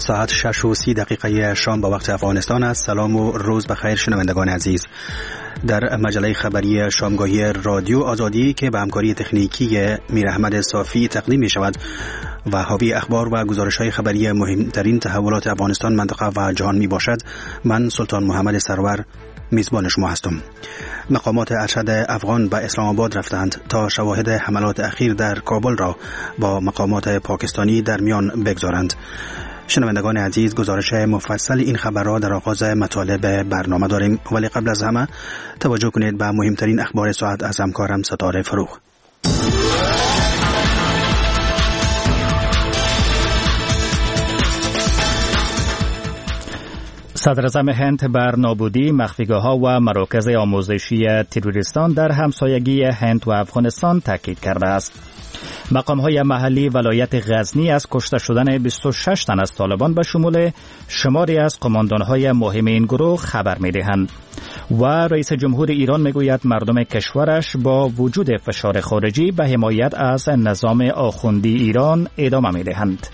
ساعت 6:30 شام به وقت افغانستان است. سلام و روز بخیر شنوندگان عزیز. در مجله خبری شامگاهی رادیو آزادی که به همکاری تکنیکی میر احمد صافی تقدیم می شود و حاوی اخبار و گزارش‌های خبری مهمترین تحولات افغانستان، منطقه و جهان می باشد، من سلطان محمد سرور میزبان شما هستم. مقامات ارشد افغان به اسلام آباد رفتند تا شواهد حملات اخیر در کابل را با مقامات پاکستانی در میان بگذارند. شنوندگان عزیز، گزارش مفصل این خبر را در آغاز مطالب برنامه داریم، ولی قبل از همه توجه کنید به مهمترین اخبار ساعت از همکارم ستاره فروغ. صدراعظم هند بر نابودی مخفیگاه‌ها و مراکز آموزشی تروریستان در همسایگی هند و افغانستان تاکید کرده است. مقام‌های محلی ولایت غزنی از کشته شدن 26 تن از طالبان به شمول شماری از قماندان‌های مهم این گروه خبر می‌دهند و رئیس جمهور ایران می‌گوید مردم کشورش با وجود فشار خارجی به حمایت از نظام آخوندی ایران ادامه می‌دهند.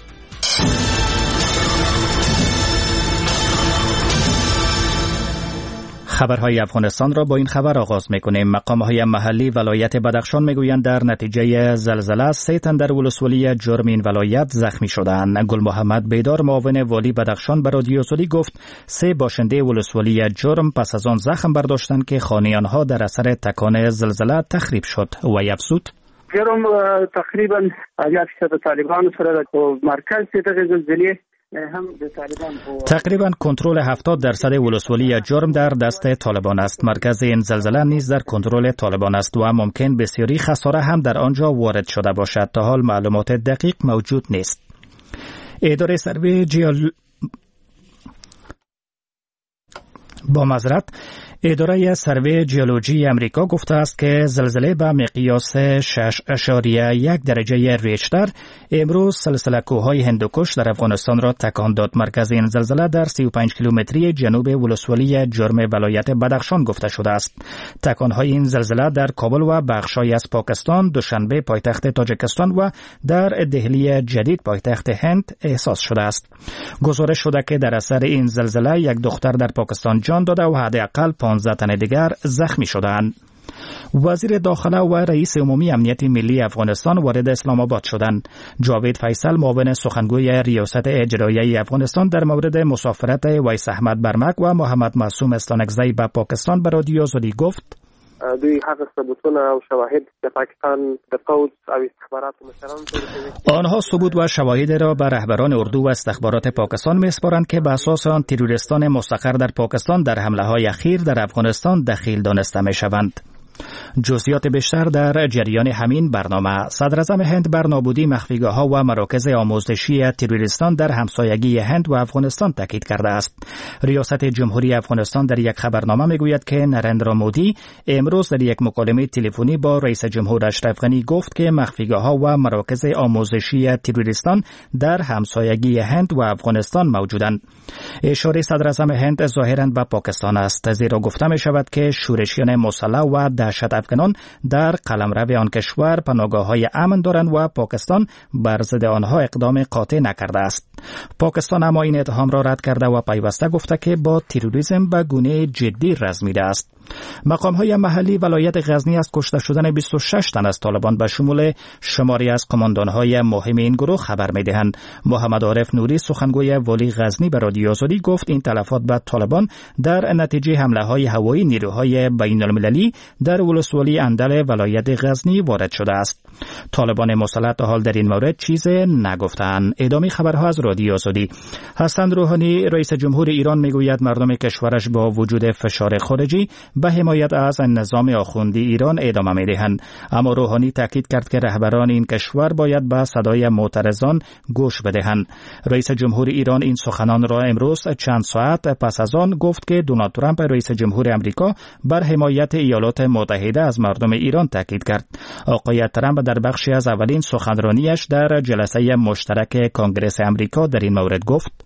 خبرهای افغانستان را با این خبر آغاز می‌کنیم. مقام‌های محلی ولایت بدخشان می‌گویند در نتیجه زلزله 3 تن در ولسوالی جرم این ولایت زخمی شدند. گل محمد بیدار، معاون والی بدخشان، به رادیو آزادی گفت 3 باشنده ولسوالی جرم پس از آن زخم برداشتند که خانه آنها در اثر تکان زلزله تخریب شد و افزود جرم تقریبا 80% طالبان سره مرکز دغه زلزله تقریبا کنترل 70% ولسوالی جرم در دست طالبان است. مرکز این زلزله نیز در کنترل طالبان است و ممکن بسیاری خساره هم در آنجا وارد شده باشد. تا حال معلومات دقیق موجود نیست. اداره سروی اداره سروی ژئولوژی امریکا گفته است که زلزله به مقیاس 6.1 درجه ریشتر امروز سلسله کوههای هندوکش در افغانستان را تکان داد. مرکز این زلزله در 35 کیلومتری جنوب ولسوالی جرم ولایت بدخشان گفته شده است. تکانهای این زلزله در کابل و بخش‌هایی از پاکستان، دوشنبه پایتخت تاجیکستان و در دهلی جدید پایتخت هند احساس شده است. گزارش شده که در اثر این زلزله یک دختر در پاکستان جان داده و حداقل 15 تن دیگر زخمی شدند. وزیر داخله و رئیس عمومی امنیت ملی افغانستان وارد اسلام آباد شدند. جاوید فیصل، معاون سخنگوی ریاست اجرایی افغانستان، در مورد مسافرت ویس احمد برمک و محمد معصوم استانکزی به پاکستان به رادیو آزادی گفت دوی هغه ثبوتونه او شواهد د پاکستان د پوز او استخبارات مشران آنها ثبوت و شواهد را به رهبران اردو و استخبارات پاکستان می‌سپارند که به اساس آن تروریستان مستقر در پاکستان در حمله‌های اخیر در افغانستان دخیل دانسته می‌شوند. جزئیات بیشتر در جریان همین برنامه. صدراعظم هند بر نابودی مخفیگاه‌ها و مراکز آموزشی تروریستان در همسایگی هند و افغانستان تاکید کرده است. ریاست جمهوری افغانستان در یک خبرنامه میگوید که نریندرا مودی امروز در یک مکالمه تلفنی با رئیس جمهور اشرف غنی گفت که مخفیگاه‌ها و مراکز آموزشی تروریستان در همسایگی هند و افغانستان موجودند. اشاره صدراعظم هند ظاهراً به پاکستان است، زیرا گفته می شود که شورشیان مسلح و دهشت افغانان در قلمرو آن کشور پناهگاه‌های امن دارند و پاکستان بر ضد آنها اقدام قاطع نکرده است. پاکستان اما این اتهام را رد کرده و پیوسته گفته که با تروریسم به گونه جدی رزمیده است. مقام‌های محلی ولایت غزنی از کشته شدن 26 تن از طالبان به شمول شماری از قماندان‌های مهم این گروه خبر می‌دهند. محمد عارف نوری، سخنگوی والی غزنی، به رادیو آزادی گفت این تلفات به طالبان در نتیجه حمله‌های هوایی نیروهای بین‌المللی در ولسوالی اندل ولایت غزنی وارد شده است. طالبان مسلح تا حال در این مورد چیز نگفتند. ادامه خبرها از رادیو آزادی. حسن روحانی، رئیس جمهور ایران، میگوید مردم کشورش با وجود فشار خارجی به حمایت از نظام آخوندی ایران ادامه می‌دهند. اما روحانی تاکید کرد که رهبران این کشور باید به صدای معترضان گوش بدهند. رئیس جمهور ایران این سخنان را امروز چند ساعت پس از آن گفت که دونالد ترامپ، رئیس جمهور آمریکا، بر حمایت ایالات متحده از مردم ایران تاکید کرد. آقای ترامپ در بخشی از اولین سخنرانیش در جلسه مشترک کنگره آمریکا در این مورد گفت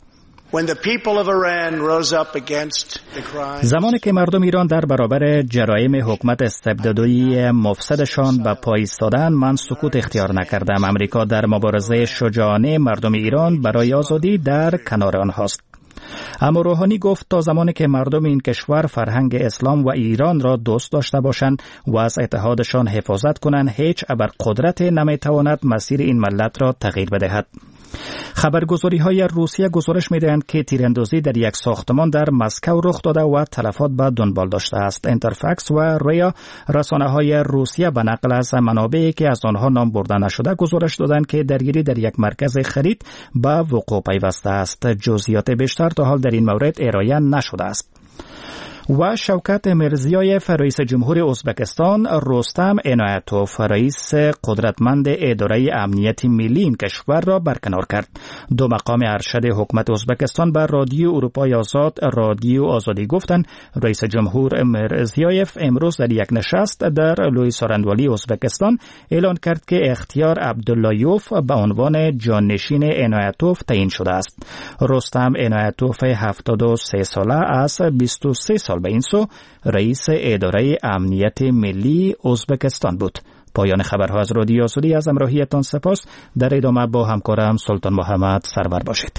زمانی که مردم ایران در برابر جرایم حکومت استبدادی مفسدشان به پای ایستادند، من سکوت اختیار نکردم. امریکا در مبارزه شجاعانه مردم ایران برای آزادی در کنار آنهاست. اما روحانی گفت تا زمانی که مردم این کشور فرهنگ اسلام و ایران را دوست داشته باشند و از اتحادشان حفاظت کنند، هیچ ابرقدرت نمیتواند مسیر این ملت را تغییر بدهد. خبرگزاری‌های روسیه گزارش می‌دهند که تیراندازی در یک ساختمان در مسکو رخ داده و تلفات به دنبال داشته است. اینترفکس و ریا رسانه‌های روسیه به نقل از منابعی که از آنها نام برده نشده گزارش دادند که درگیری در یک مرکز خرید به وقوع پیوسته است. جزئیات بیشتر تا حال در این مورد ارائه نشده است. و شوکت میرزیایف رئیس جمهور ازبکستان رستم عنایتوف رئیس قدرتمند اداره امنیت ملی این کشور را برکنار کرد. دو مقام ارشد حکومت ازبکستان به رادیو اروپای آزاد رادیو آزادی گفتند رئیس جمهور میرزیایف امروز در یک نشست در لوی سارندوالی ازبکستان اعلان کرد که اختیار عبداللهیوف به عنوان جانشین عنایتوف تعیین شده است. رستم عنایتوف 73 ساله از 23 سال به این سو رئیس اداره امنیت ملی ازبکستان بود. پایان خبرها از رادیو آزادی. از همراهیتان سپاس. در ادامه با همکارم سلطان محمد سرور باشید.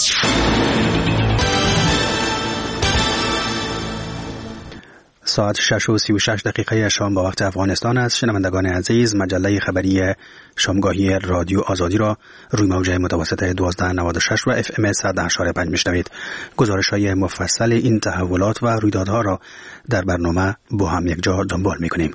ساعت 6:36 شام با وقت افغانستان است. شنوندگان عزیز، مجله خبری شامگاهی رادیو آزادی را روی موج متوسط 1296 و FM 100.5 میشنوید. گزارش‌های مفصل این تحولات و رویدادها را در برنامه با هم یک جا دنبال می‌کنیم.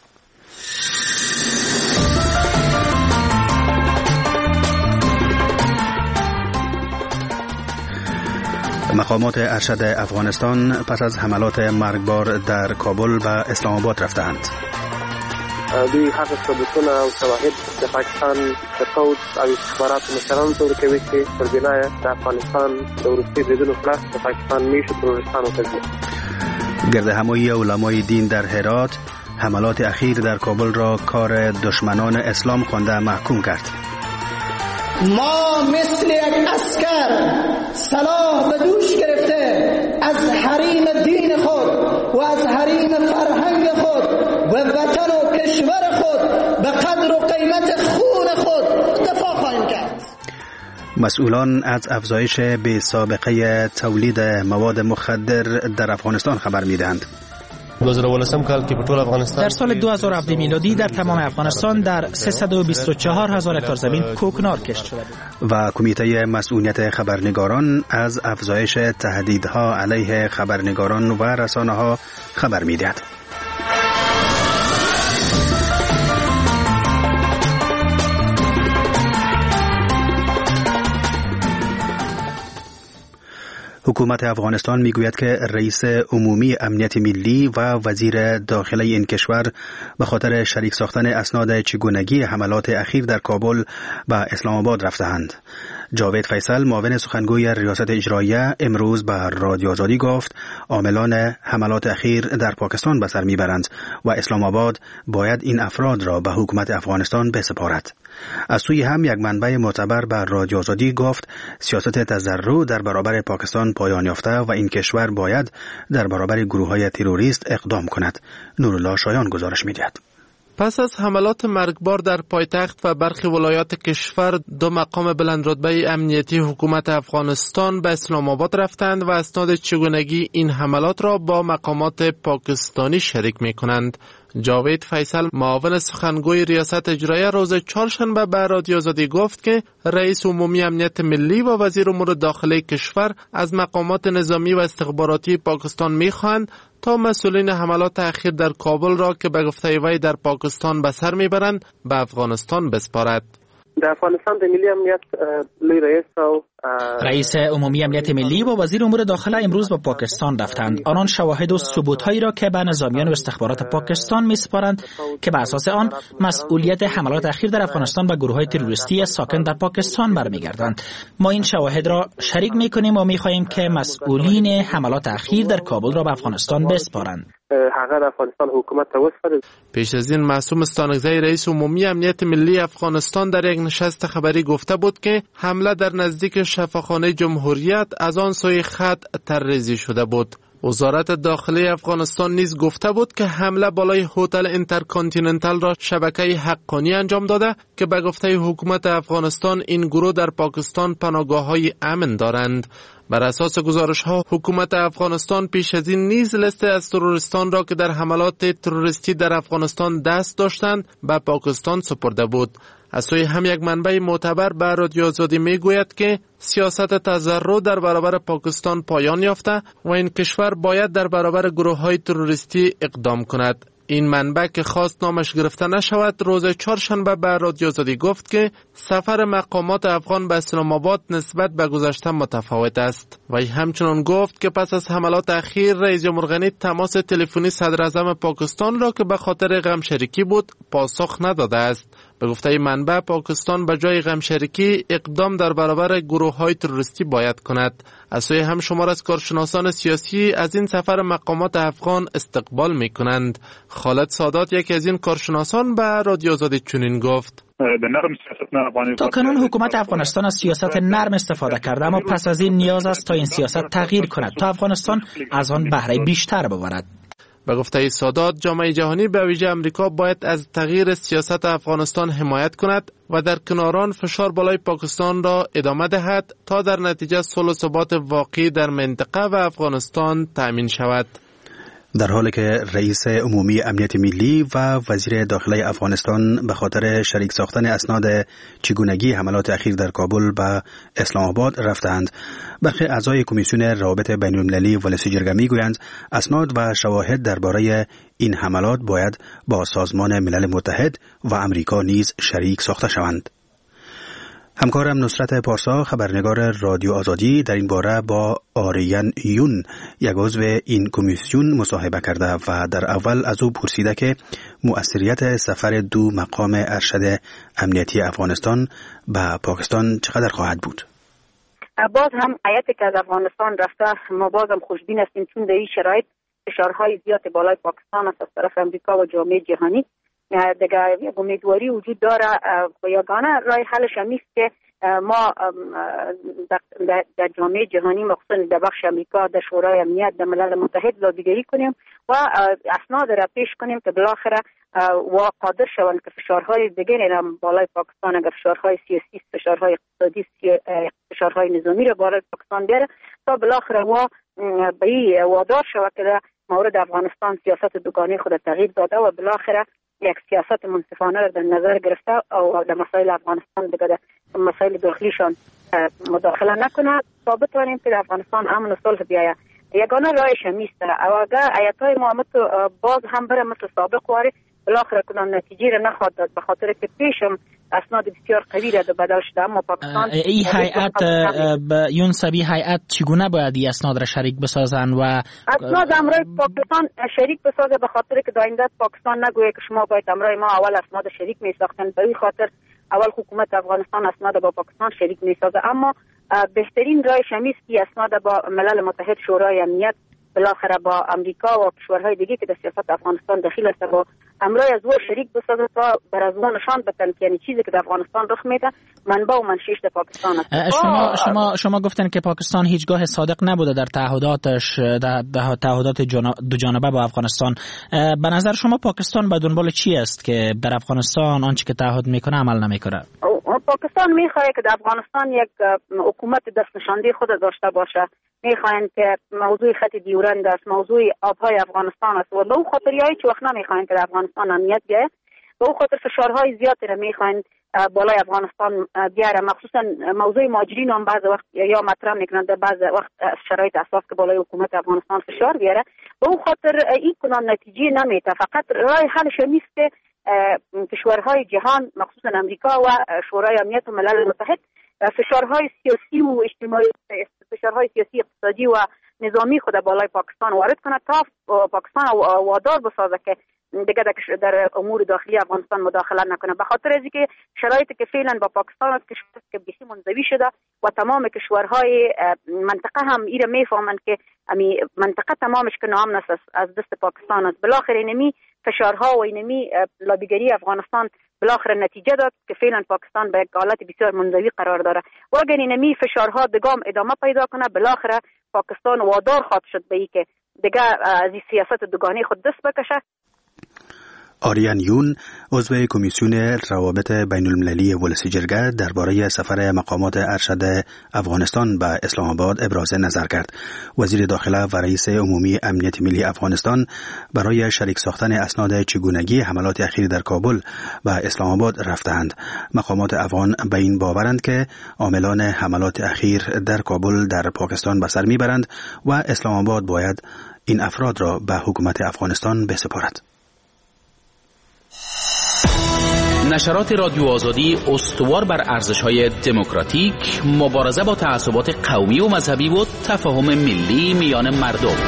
مقامات ارشد افغانستان پس از حملات مرگبار در کابل به اسلام آباد رفتند. دوی هغه ثبوتونه او شواهد د پاکستان د پوځ او استخباراتو مشرانو ته ورکوي چې پر بنا یې د افغانستان د وروستي بریدونو خلاف د پاکستان میشو تروریستانو ته ځي. گردهمایی علمای دین در هرات حملات اخیر در کابل را کار دشمنان اسلام خوانده محکوم کرد. ما مثل یک اسکر سلاح به دوش گرفته از حریم دین خود و از حریم فرهنگ خود و وطن و کشور خود به قدر و قیمت خون خود دفاع خواهیم کرد. مسئولان از افزایش بی سابقه تولید مواد مخدر در افغانستان خبر میدهند. در سال 2017 میلادی در تمام افغانستان در 324,000 هکتار زمین کوکنار کشت شده بود. و کمیته مسئولیت خبرنگاران از افزایش تهدیدها علیه خبرنگاران و رسانه‌ها خبر می‌دهد. حکومت افغانستان میگوید که رئیس عمومی امنیت ملی و وزیر داخله این کشور به خاطر شریک ساختن اسناد چگونگی حملات اخیر در کابل به اسلام آباد رفتند. جاوید فیصل معاون سخنگوی ریاست اجراییه امروز به رادیو آزادی گفت عاملان حملات اخیر در پاکستان به سر میبرند و اسلام آباد باید این افراد را به حکومت افغانستان بسپارد. از سوی هم یک منبع معتبر به رادیو آزادی گفت سیاست تضرع در برابر پاکستان پایان یافته و این کشور باید در برابر گروه‌های تروریست اقدام کند. نورالله شایان گزارش می‌دهد. پس از حملات مرگبار در پایتخت و برخی ولایات کشور، دو مقام بلندرتبه امنیتی حکومت افغانستان به اسلام آباد رفتند و اسناد چگونگی این حملات را با مقامات پاکستانی شریک می کنند. جاوید فیصل معاون سخنگوی ریاست اجراییه روز چهارشنبه به رادیو آزادی گفت که رئیس عمومی امنیت ملی و وزیر امور داخلی کشور از مقامات نظامی و استخباراتی پاکستان می‌خواهند تا مسئولین حملات اخیر در کابل را که به گفته وی در پاکستان به سر میبرند به افغانستان بسپارد. در افغانستان د ملي امنیت لوی رئیس عمومی امنیت ملی و وزیر امور داخله امروز به پاکستان رفتند. آنان شواهد و ثبوت‌هایی را که به نظامیان و استخبارات پاکستان می‌سپارند که به اساس آن مسئولیت حملات اخیر در افغانستان به گروه‌های تروریستی ساکن در پاکستان برمیگردند. ما این شواهد را شریک می‌کنیم و می‌خواهیم که مسئولین حملات اخیر در کابل را به افغانستان بسپارند. پیش از این معصوم استانکزی رئیس عمومی امنیت ملی افغانستان در یک نشست خبری گفته بود که حمله در نزدیک شفاخانه جمهوریت از آن سوی خط طرح‌ریزی شده بود. وزارت داخلی افغانستان نیز گفته بود که حمله بالای هتل اینترکانتیننتال را شبکه حقانی انجام داده که به گفته حکومت افغانستان این گروه در پاکستان پناهگاه‌های امن دارند. بر اساس گزارش‌ها حکومت افغانستان پیش از این نیز لیست از تروریستان را که در حملات تروریستی در افغانستان دست داشتند به پاکستان سپرده بود. از سوی هم یک منبع معتبر به رادیو آزادی میگوید که سیاست تضرع در برابر پاکستان پایان یافته و این کشور باید در برابر گروه‌های تروریستی اقدام کند. این منبع که خواست نامش گرفته نشود روز چهارشنبه به رادیو آزادی گفت که سفر مقامات افغان به اسلام آباد نسبت به گذشته متفاوت است. و همچنان گفت که پس از حملات اخیر رئیس جمهور غنی تماس تلفنی صدر اعظم پاکستان را که به خاطر غمشریکی بود پاسخ نداده است. به گفته منبع پاکستان به جای غمشریکی اقدام در برابر گروه‌های تروریستی باید کند. از سوی هم شمار از کارشناسان سیاسی از این سفر مقامات افغان استقبال می‌کنند. خالد سادات یکی از این کارشناسان به رادیو آزادی چنین گفت: تا کنون حکومت افغانستان از سیاست نرم استفاده کرده، اما پس از این نیاز است تا این سیاست تغییر کند تا افغانستان از آن بهره بیشتر ببرد. به گفته سادات جامعه جهانی به ویژه امریکا باید از تغییر سیاست افغانستان حمایت کند و در کناران فشار بالای پاکستان را ادامه دهد تا در نتیجه صلح و ثبات واقعی در منطقه و افغانستان تأمین شود. در حالی که رئیس عمومی امنیت ملی و وزیر داخلی افغانستان به خاطر شریک ساختن اسناد چگونگی حملات اخیر در کابل به اسلام آباد رفتند، برخی اعضای کمیسیون روابط بین المللی ولسی جرگه میگویند اسناد و شواهد درباره این حملات باید با سازمان ملل متحد و امریکا نیز شریک ساخته شوند. همکارم نصرت پارسا خبرنگار رادیو آزادی در این باره با آریان یون یک عضو این کمیسیون مصاحبه کرده و در اول از او پرسیده که مؤثریت سفر دو مقام ارشد امنیتی افغانستان به پاکستان چقدر خواهد بود. باز هم هیئتی که از افغانستان رفته ما بازم خوشبین هستیم، چون در این شرایط فشارهای زیاد بالای پاکستان است از طرف امریکا و جامعه جهانی. دیگه یک امیدواری وجود داره و یگانه راه حلش هم است که ما در جامعه جهانی مخصوصا در بخش امریکا در شورای امنیت در ملل متحد لابیگری کنیم و اسناد را پیش کنیم که بالاخره و قادر شوند که فشارهای دیگری را بالای پاکستان، اگر فشارهای سیاسی، فشارهای اقتصادی، فشارهای نظامی را بالای پاکستان بیاره تا بالاخره و به این وادار شود که در مورد افغانستان سیاست دوگانه خود تغییر داده و بالاخره یک سیاست منصفانه را در نظر گرفته و در مسائل افغانستان دیگه در مسائل داخلیشان مداخله نکنه تا بتوانیم که در افغانستان امن و صلح بیاید. یگانه راهش همیست و اگر ایتای محمد باز هم بره مثل سابق واره بالاخره کنان نتیجه را نخواد داد، به خاطر که پیشم اسناد بسیار قوی را بدل شده. اما پاکستان این هیئت یونسبی هیئت چگونه باید این اسناد را شریک بسازن و اسناد امرای پاکستان شریک بسازه، به خاطر که داینده پاکستان نگویه که شما باید امرای ما اول اسناد شریک می ساختن. به این خاطر اول حکومت افغانستان اسناد با پاکستان شریک می سازه، اما بهترین راهش همیست که اسناد با ملل متحد، شورای امنیت، بالاخره با امریکا و کشورهای دیگه که در سیاست افغانستان دخیل است با امرای از او شریک بسازه تا بر از ما نشان بدن که یعنی چیزی که در افغانستان رخ میده منبع و منشیش در پاکستان است. شما گفتن که پاکستان هیچگاه صادق نبوده در تعهداتش، در تعهدات دو جانبه با افغانستان. به نظر شما پاکستان به دنبال چی است که در افغانستان آنچه که تعهد میکنه عمل نمیکنه؟ پاکستان میخواد که در افغانستان یک حکومت دست نشانده خود داشته باشه. میخواین که موضوع خط دیورند است، موضوع آبهای افغانستان است و به او خاطریایی که وقت نمیخواین که در افغانستان امنیت بیاید، به او خاطر فشارهای زیادی را میخواین بالای افغانستان بیاره، مخصوصا موضوع مهاجرین هم بعض وقت یا مطرح میکنن در بعض وقت شرایط اساس که بالای حکومت افغانستان فشار بیاره. به او خاطر این کنان نتیجه نمیده. فقط راه حلش نیست که کشورهای جهان مخصوصا امریکا و شورای امنیت و ملل متحد فشارهای سیاسی و اجتماعی، فشارهای سیاسی، اقتصادی و نظامی خود بالای پاکستان وارد کنه تا پاکستان وادار بسازه که دیگه در امور داخلی افغانستان مداخله نکنه. به خاطر از اینکه شرایطی که فعلا با پاکستان است که بیشی منزوی شده و تمام کشورهای منطقه هم ایره میفهمند که منطقه تمامش که نام است از دست پاکستان است. بالاخره اینمی فشارها و اینمی لابیگری افغانستان بالاخره نتیجه داد که فعلا پاکستان به یک حالت بسیار منزوی قرار داره و اگر اینمی فشارها دگام ادامه پیدا کنه بالاخره پاکستان وادار خواهد شد به این که دیگه از این سیاست دوگانه خود دست بکشه. آریان یون عضو کمیسیون روابط بین المللی ولسی جرگه درباره سفر مقامات ارشد افغانستان به اسلام آباد ابراز نظر کرد. وزیر داخله و رئیس عمومی امنیت ملی افغانستان برای شریک ساختن اسناد چگونگی حملات اخیر در کابل و اسلام آباد رفتند. مقامات افغان به این باورند که عاملان حملات اخیر در کابل در پاکستان به سر میبرند و اسلام آباد باید این افراد را به حکومت افغانستان بسپارد. نشرات رادیو آزادی استوار بر ارزش‌های دموکراتیک، مبارزه با تعصبات قومی و مذهبی و تفاهم ملی میان مردم.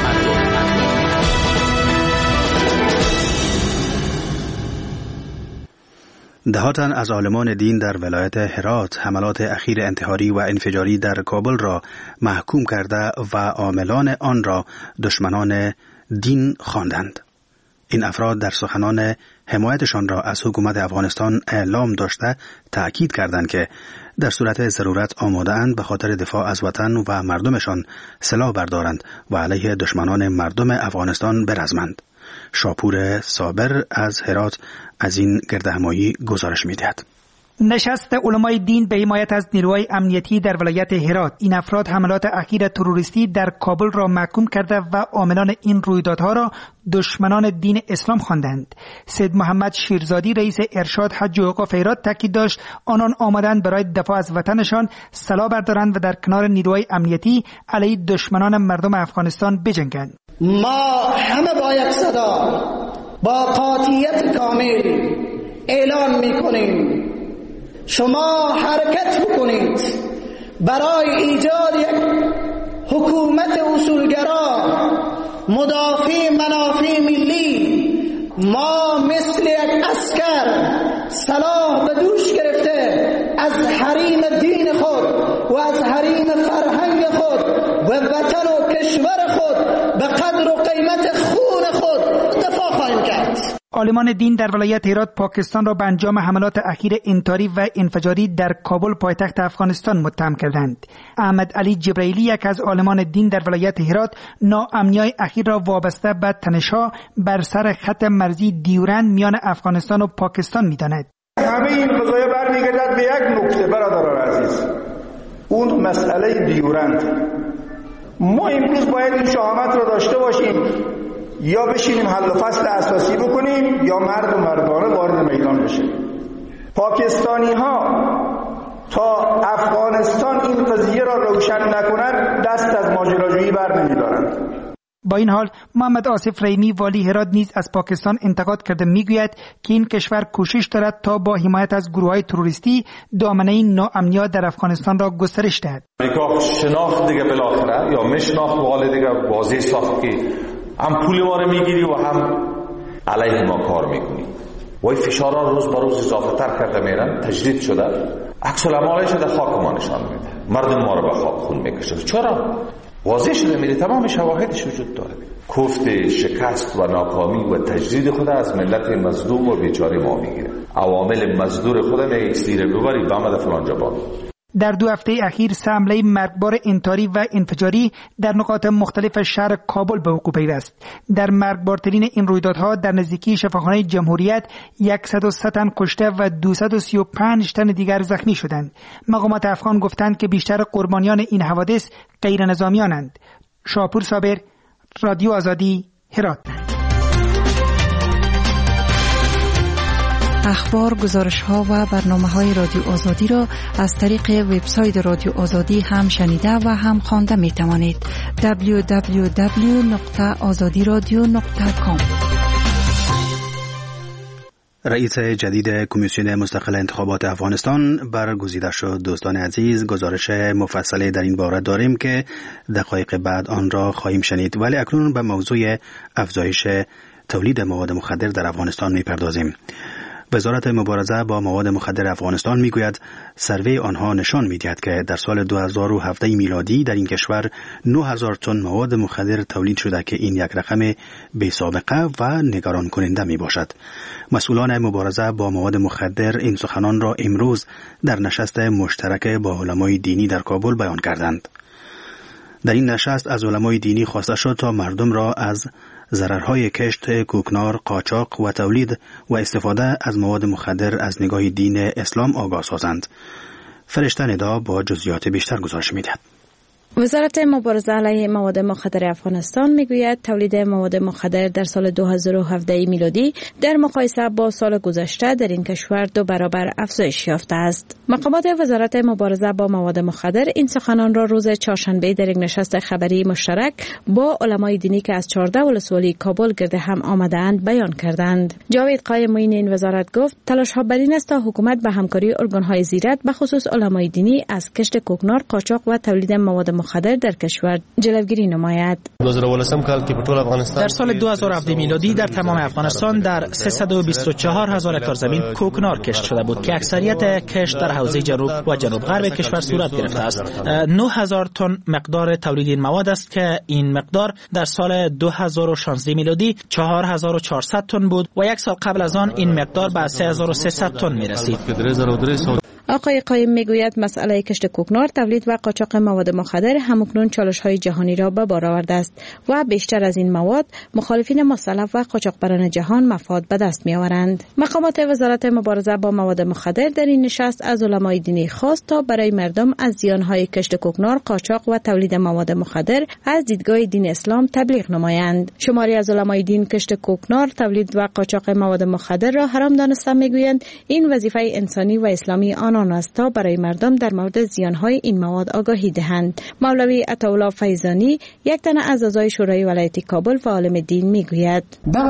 دهها تن از عالمان دین در ولایت هرات حملات اخیر انتحاری و انفجاری در کابل را محکوم کرده و عاملان آن را دشمنان دین خواندند. این افراد در سخنان حمایتشان را از حکومت افغانستان اعلام داشته تأکید کردند که در صورت ضرورت آماده‌اند به خاطر دفاع از وطن و مردمشان سلاح بردارند و علیه دشمنان مردم افغانستان برزمند. شاپور صابر از هرات از این گردهمایی گزارش می‌دهد. نشست علمای دین به حمایت از نیروهای امنیتی در ولایت هرات این افراد حملات اخیر تروریستی در کابل را محکوم کرده و عاملان این رویدادها را دشمنان دین اسلام خواندند. سید محمد شیرزادی رئیس ارشاد حج و اوقاف هرات تاکید داشت آنان آمدند برای دفاع از وطنشان سلاح بردارند و در کنار نیروهای امنیتی علیه دشمنان مردم افغانستان بجنگند. ما همه با یک صدا با قاطعیت کامل اعلان می‌کنیم شما حرکت بکنید برای ایجاد یک حکومت اصولگرا مدافع منافع ملی. ما مثل یک عسکر سلاح به دوش گرفته از حریم دین خود و از حریم فرهنگ خود و وطن و کشور خود به قدر و قیمت خون خود دفاع خواهیم کرد. عالمان دین در ولایت هرات پاکستان را به انجام حملات اخیر انتحاری و انفجاری در کابل پایتخت افغانستان متهم کردند. احمد علی جبرائیلی یک از عالمان دین در ولایت هرات ناامنی‌های اخیر را وابسته به تنش‌ها بر سر خط مرزی دیورند میان افغانستان و پاکستان می‌داند. همه این قضایا برمیگردد به یک نکته برادران عزیز، اون مسئله دیورند. ما امروز باید این شهامت را داشته باشیم یا بشینیم حل و فصل اساسی بکنیم یا مرد و مردانه وارد میدان بشیم. پاکستانی ها تا افغانستان این قضیه را روشن نکند دست از ماجراجویی بر نمیدارند. با این حال محمد آصف رحیمی والی هرات نیز از پاکستان انتقاد کرده میگوید که این کشور کوشش دارد تا با حمایت از گروه‌های تروریستی دامنه ناامنی‌ها در افغانستان را گسترش دهد. امریکا شناخت دیگه بالاخره یا مشناخت والا دیگه واضح ساخت که هم پول ما رو میگیری و هم علیه ما کار میکنی. وای فشارها روز به روز اضافه تر کرده میرن، تجدید شده، عکس العمل شده، خاک ما نشان میده، مردم ما رو به خاک خون میکشه. چرا؟ واضح شده میره، تمام شواهدش وجود داره. کوفت شکست و ناکامی و تجدید خود از ملت مظلوم و بیچاره ما میگیره. عوامل مزدور خود میگه سیر ببری به آمده فلان جبال. در 2 هفته اخیر 3 حمله مرگبار انتحاری و انفجاری در نقاط مختلف شهر کابل به وقوع پیوست. در مرگبارترین این رویدادها در نزدیکی شفاخانه جمهوریت 103 تن کشته و 235 تن دیگر زخمی شدند. مقامات افغان گفتند که بیشتر قربانیان این حوادث غیر نظامیانند. شاپور صابر، رادیو آزادی، هرات. اخبار، گزارش‌ها و برنامه‌های رادیو آزادی را از طریق وبسایت رادیو آزادی هم شنیده و هم خوانده می‌توانید. www.azadiradio.com. رئیس جدید کمیسیون مستقل انتخابات افغانستان برگزیده شد. دوستان عزیز، گزارش مفصلی در این باره داریم که دقایق بعد آن را خواهیم شنید، ولی اکنون به موضوع افزایش تولید مواد مخدر در افغانستان می‌پردازیم. وزارت مبارزه با مواد مخدر افغانستان میگوید سروی آنها نشان میدهد که در سال 2017 میلادی در این کشور 9000 تن مواد مخدر تولید شده که این یک رقم بی سابقه و نگران کننده می باشد. مسئولان مبارزه با مواد مخدر این سخنان را امروز در نشست مشترک با علمای دینی در کابل بیان کردند. در این نشست از علمای دینی خواسته شد تا مردم را از ضررهای کشت کوکنار، قاچاق و تولید و استفاده از مواد مخدر از نگاه دین اسلام آگاه سازند. فرشته ندا با جزئیات بیشتر گزارش می‌دهد. وزارت مبارزه علیه مواد مخدر افغانستان میگوید تولید مواد مخدر در سال 2017 میلادی در مقایسه با سال گذشته در این کشور 2 برابر افزایش یافته است. مقامات وزارت مبارزه با مواد مخدر این سخنان را روز چهارشنبه در یک نشست خبری مشترک با علمای دینی که از 14 ولسوالی کابل گرد هم آمدند بیان کردند. جاوید قایم معین این وزارت گفت تلاش ها بر این است تا حکومت به همکاری ارگان‌های زیرت به خصوص علمای دینی از کشت کوکنار، قاچاق و تولید مواد مخدر در کشور جلوگیری نماید. در سال 2017 میلادی در تمام افغانستان در 324,000 هکتار زمین کوکنار کشت شده بود که اکثریت کشت در حوزه جنوب و جنوب غرب کشور صورت گرفته است. 9,000 تن مقدار تولید این مواد است که این مقدار در سال 2016 میلادی 4,400 تن بود و یک سال قبل از آن این مقدار به 3,300 تن می رسید. آقای قایم میگوید مسئله کشت کوکنار، تولید و قاچاق مواد مخدر همکنون چالش‌های جهانی را به بار آورده است و بیشتر از این مواد مخالفین مصلح و قاچاقبران جهان مفاد به دست می‌آورند. مقامات وزارت مبارزه با مواد مخدر در این نشست از علمای دینی خواست تا برای مردم از زیان‌های کشت کوکنار، قاچاق و تولید مواد مخدر از دیدگاه دین اسلام تبلیغ نمایند. شماری از علمای دین کشت کوکنار، تولید و قاچاق مواد مخدر را حرام دانسته میگویند این وظیفه انسانی و اسلامی آنان است تا برای مردم در مورد زیانهای این مواد آگاهی دهند. مولوی عطاالله فیضانی یک تن از اعضای شورای ولایت کابل و عالم دین میگوید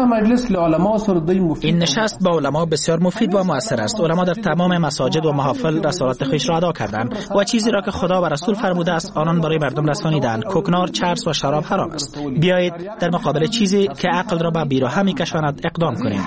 این نشست با علما بسیار مفید و مؤثر است. علما در تمام مساجد و محافل رسالت خویش را ادا کردند و چیزی را که خدا و رسول فرموده است آنان برای مردم رسانیدند. کوکنار، چرس و شراب حرام است. بیایید در مقابل چیزی که عقل را به بیراهه میکشاند اقدام کنیم.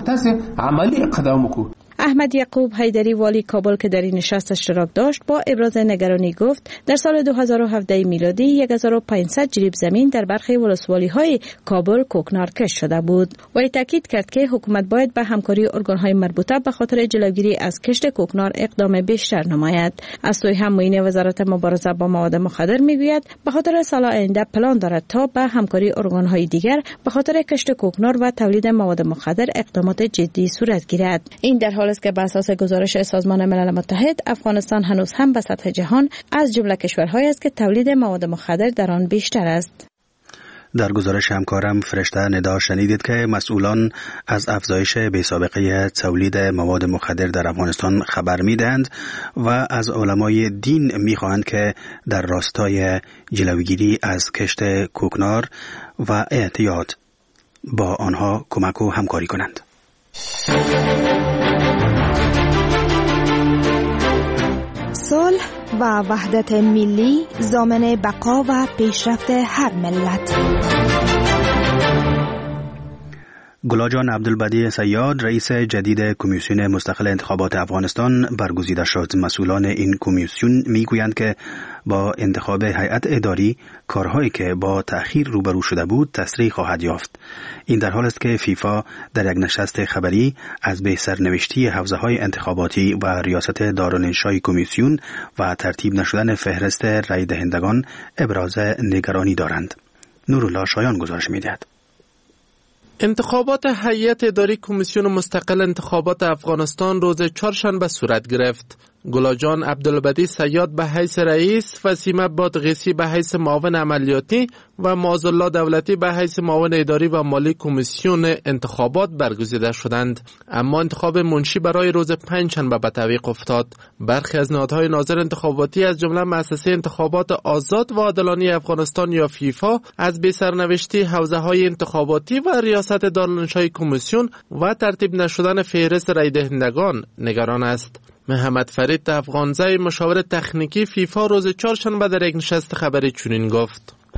احمد یعقوب حیدری والی کابل که در این نشست اشتراک داشت با ابراز نگرانی گفت در سال 2017 میلادی 1500 جریب زمین در برخی ولسوالی‌های کابل کوکنار کشت شده بود و تاکید کرد که حکومت باید به همکاری ارگان‌های مربوطه به خاطر جلوگیری از کشت کوکنار اقدام بیشتر نماید. از سوی هم معین وزارت مبارزه با مواد مخدر میگوید به خاطر سال آینده پلان دارد تا به همکاری ارگان‌های دیگر به خاطر کشت کوکنار و تولید مواد مخدر اقدامات جدی صورت گیرد. این در حالی است که بر اساس گزارش سازمان ملل متحد افغانستان هنوز هم به سطح جهان از جمله کشورهایی است که تولید مواد مخدر در آن بیشتر است. در گزارش همکارم فرشته ندا شنیدید که مسئولان از افزایش بی‌سابقه تولید مواد مخدر در افغانستان خبر می‌دهند و از علمای دین می‌خواهند که در راستای جلوگیری از کشت کوکنار و اعتیاد با آنها کمک و همکاری کنند. صلح و وحدت ملی ضامن بقا و پیشرفت هر ملت. گلاجان عبدالبدی صیاد رئیس جدید کمیسیون مستقل انتخابات افغانستان برگزیده شد. مسئولان این کمیسیون میگویند که با انتخاب هیئت اداری کارهایی که با تأخیر روبرو شده بود تسریع خواهد یافت. این در حال است که فیفا در یک نشست خبری از به سرنوشتی حوزه‌های انتخاباتی و ریاست دارالانشای کمیسیون و ترتیب نشدن فهرست رای دهندگان ابراز نگرانی دارند. نورالله شایان گزارش می‌دهد. انتخابات هیئت اداری کمیسیون مستقل انتخابات افغانستان روز چهارشنبه صورت گرفت. گلاجان عبدالبدی صیاد به حیث رئیس، وسیمه بادغیسی به حیث معاون عملیاتی و معاذالله دولتی به حیث معاون اداری و مالی کمیسیون انتخابات برگزیده شدند. اما انتخاب منشی برای روز پنجشنبه به تعویق افتاد. برخی از نهادهای ناظر انتخاباتی از جمله مؤسسه انتخابات آزاد و عادلانه افغانستان یا فیفا از بی سرنوشتی حوزه‌های انتخاباتی و ریاست دارالانشای کمیسیون و ترتیب نشدن فهرست رای دهندگان نگران است. محمد فرید افغانزی مشاور تکنیکی فیفا روز چهارشنبه در یک نشست خبری چنین گفت: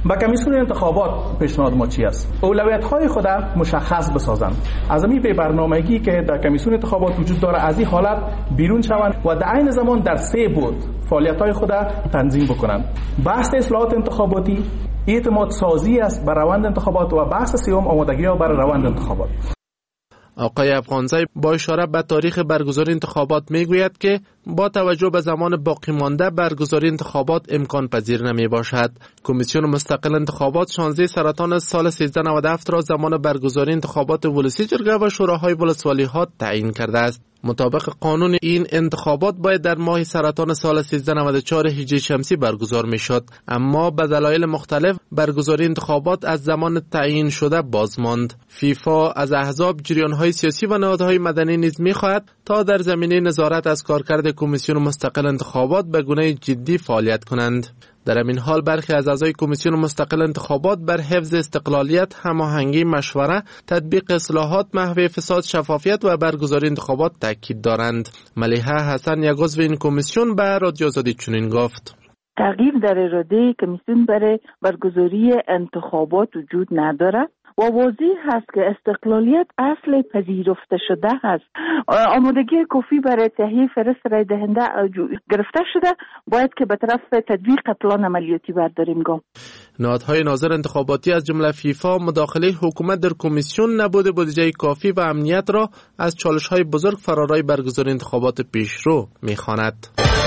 با کمیسیون انتخابات پیشنهاد ما چی است؟ اولویت‌های خود مشخص بسازند. از این به برنامه‌ای که در کمیسیون انتخابات وجود داره از این حالت بیرون شوند و در عین زمان در 3 بود فعالیت‌های خود تنظیم بکنند. بحث اصلاحات انتخاباتی، اعتماد سازی است بر روند انتخابات و بحث سوم آمادگی‌ها برای روند انتخابات. آقای افغانزی با اشاره به تاریخ برگزاری انتخابات میگوید که با توجه به زمان باقی مانده برگزاری انتخابات امکان پذیر نمی باشد. کمیسیون مستقل انتخابات 16 سرطان سال 1397 را زمان برگزاری انتخابات ولسی جرگه و شوراهای ولسوالی‌ها تعیین کرده است. مطابق قانون این انتخابات باید در ماه سرطان سال 1394 هجری شمسی برگزار می شد، اما به دلایل مختلف برگزاری انتخابات از زمان تعیین شده باز ماند. فیفا از احزاب، جریان‌های سیاسی و نهادهای مدنی نیز می خواهد تا در زمینه نظارت از کارکرد کمیسیون مستقل انتخابات به گونه جدی فعالیت کنند. در این حال برخی از اعضای کمیسیون مستقل انتخابات بر حفظ استقلالیت، هماهنگی، مشوره، تطبیق اصلاحات، محو فساد، شفافیت و برگزاری انتخابات تاکید دارند. ملیحه حسن یک عضو این کمیسیون به رادیو آزادی چنین گفت: تغییر در اراده کمیسیون برای برگزاری انتخابات وجود ندارد و واضح هست که استقلالیت اصل پذیرفته شده است. آمادگی کافی برای تهیه فهرست رای دهنده گرفته شده، باید که به طرف تطبیق پلان عملیاتی برداریم گام. نهادهای ناظر انتخاباتی از جمله فیفا مداخله حکومت در کمیسیون، نبود بودجه کافی و امنیت را از چالش‌های بزرگ فرارای برگزاری انتخابات پیشرو می‌خواند.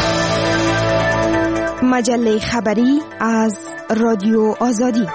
مجله خبری از رادیو آزادی.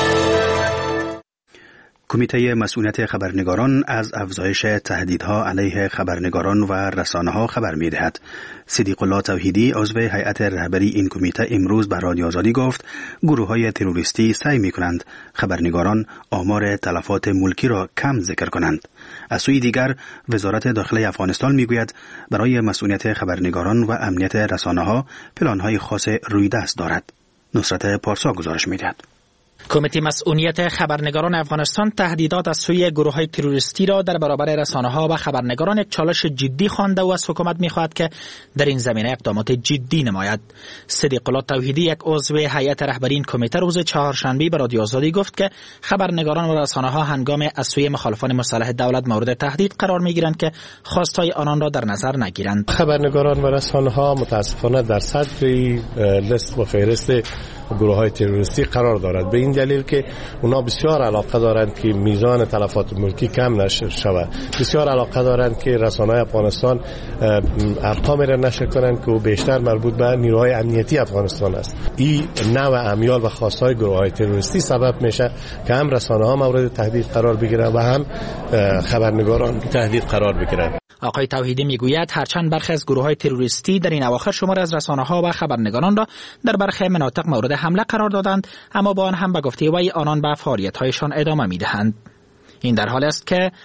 کمیته مسئولیت خبرنگاران از افزایش تهدیدها علیه خبرنگاران و رسانه‌ها خبر می‌دهد. صدیق الله توحیدی عضو هیئت رهبری این کمیته امروز به رادیو آزادی گفت گروه‌های تروریستی سعی می‌کنند خبرنگاران آمار تلفات ملکی را کم ذکر کنند. از سوی دیگر وزارت داخله افغانستان می‌گوید برای مسئولیت خبرنگاران و امنیت رسانه‌ها پلان‌های خاص رویدست دارد. نصرت پارسا گزارش می‌دهد. کمیته مسئولیت خبرنگاران افغانستان تهدیدات از سوی گروه‌های تروریستی را در برابر رسانه‌ها و خبرنگاران یک چالش جدی خوانده و از حکومت می‌خواهد که در این زمینه اقدامات جدی نماید. صدیق الله توحیدی یک عضو هیئت رهبری این کمیته روز چهارشنبه به رادیو آزادی گفت که خبرنگاران و رسانه‌ها هنگام از سوی مخالفان مسلح دولت مورد تهدید قرار می‌گیرند که خواستای آنان را در نظر نگیرند. خبرنگاران و رسانه‌ها متأسفانه در صدر لیست و فهرست گروه‌های تروریستی قرار دارد، به این دلیل که اونا بسیار علاقه دارند که میزان تلفات ملکی کم نشود. بسیار علاقه دارند که رسانه‌های افغانستان ارقامی را نشر کنند که بیشتر مربوط به نیروهای امنیتی افغانستان است. این نوع امیال و خواستهای گروه‌های تروریستی سبب میشه که هم رسانه‌ها مورد تهدید قرار بگیرند و هم خبرنگاران تهدید قرار بگیرند. آقای توحیدی میگوید هرچند برخی از گروه‌های تروریستی در این اواخر شمار از رسانه‌ها و خبرنگاران را در برخی مناطق مورد حمله قرار دادند، اما با آن هم به گفته وی آنان به فعالیت‌هایشان ادامه می‌دهند. این در حالی است که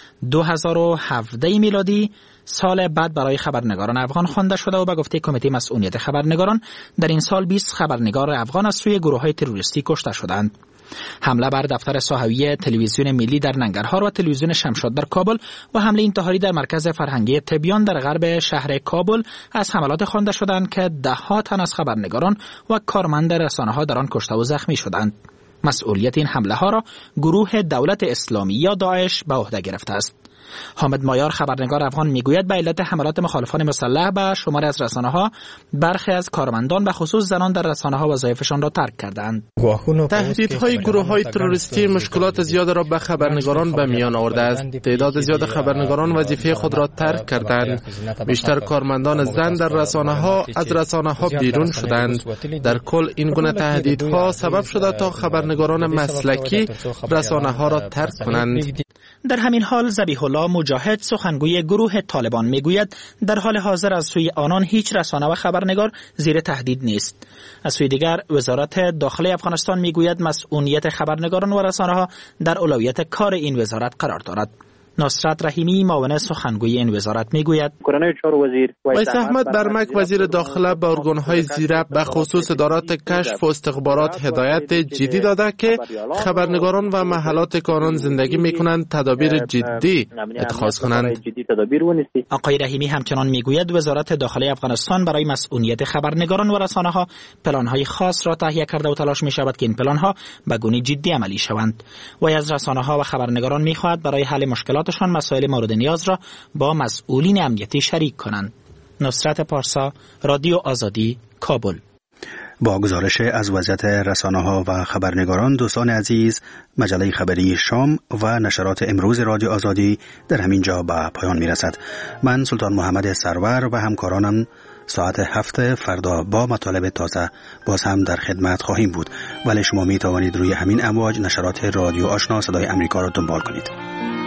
2017 میلادی سال بعد برای خبرنگاران افغان خوانده شده و به گفته کمیته مسئولیت خبرنگاران در این سال 20 خبرنگار افغان از سوی گروه‌های تروریستی کشته شدند. حمله بر دفتر صحوی تلویزیون ملی در ننگرهار و تلویزیون شمشاد در کابل و حمله انتحاری در مرکز فرهنگی تبیان در غرب شهر کابل از حملات خوانده شدند که ده‌ها تن از خبرنگاران و کارمند رسانه‌ها در آن کشته و زخمی شدند. مسئولیت این حمله ها را گروه دولت اسلامی یا داعش به عهده گرفته است. حامد مایار خبرنگار افغان میگوید به علت حملات مخالفان مسلح به شماری از رسانه‌ها برخی از کارمندان به خصوص زنان در رسانه‌ها وظایفشان را ترک کردند. تهدیدهای گروه‌های تروریستی مشکلات زیاد را به خبرنگاران به میان آورده است. تعداد زیاد خبرنگاران وظیفه خود را ترک کردند. بیشتر کارمندان زن در رسانه‌ها از رسانه‌ها بیرون شدند. در کل این گونه تهدیدها سبب شده تا خبرنگاران مسلکی رسانه‌ها را ترک کنند. در همین حال ذبیح الله مجاهد سخنگوی گروه طالبان میگوید در حال حاضر از سوی آنان هیچ رسانه و خبرنگار زیر تهدید نیست. از سوی دیگر وزارت داخله افغانستان میگوید مسئولیت خبرنگاران و رسانه‌ها در اولویت کار این وزارت قرار دارد. نصرت رحیمی معاون سخنگوی این وزارت میگوید ویس احمد برمک وزیر داخله به ارگان‌های زیره به خصوص ادارات کشف و استخبارات هدایت جدی داده که خبرنگاران و محلات که آنان زندگی میکنند تدابیر جدی اتخاذ کنند. آقای رحیمی همچنان میگوید وزارت داخله افغانستان برای مسئولیت خبرنگاران و رسانه‌ها پلان‌های خاص را تهیه کرده و تلاش می‌شود که این پلان‌ها به گونه جدی عملی شوند. و از رسانه‌ها و خبرنگاران می‌خواهد برای حل مشکلاتشان مسائل مورد نیاز را با مسئولین امنیتی شریک کنند. نصرت پارسا، رادیو آزادی، کابل. با گزارش از وضعیت رسانه‌ها و خبرنگاران، دوستان عزیز، مجله خبری شام و نشرات امروز رادیو آزادی در همین جا به پایان می‌رسد. من سلطان محمد سرور و همکارانم ساعت 7 فردا با مطالب تازه باز هم در خدمت خواهیم بود، ولی شما می توانید روی همین امواج نشرات رادیو آشنا صدای امریکا را دنبال کنید.